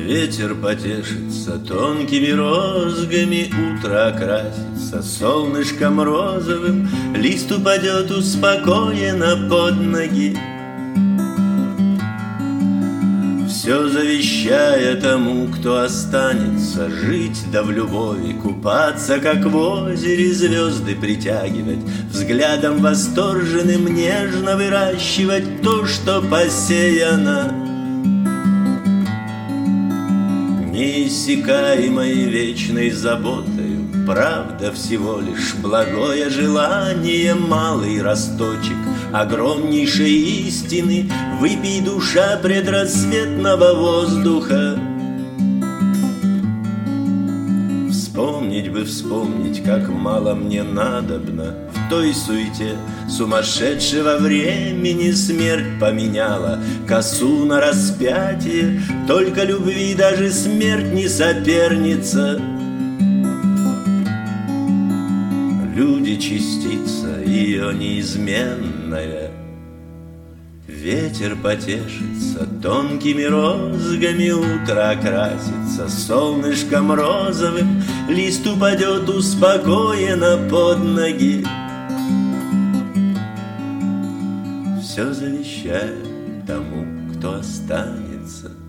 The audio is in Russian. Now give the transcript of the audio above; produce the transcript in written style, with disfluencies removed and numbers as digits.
Ветер потешится тонкими розгами, утро окрасится солнышком розовым, лист упадет успокоенно под ноги. Все завещая тому, кто останется, жить да в любови купаться, как в озере звезды притягивать, взглядом восторженным нежно выращивать то, что посеяно. Неиссякаемой вечной заботою, правда всего лишь благое желание, малый росточек огромнейшей истины, выпей, душа, предрассветного воздуха. Вспомнить, как мало мне надобно в той суете сумасшедшего времени. Смерть поменяла косу на распятие, только любви даже смерть не соперница. Люди — частица ее неизменная. Ветер потешится тонкими розгами, утро окрасится солнышком розовым, лист упадет успокоенно под ноги. Все завещаю тому, кто останется.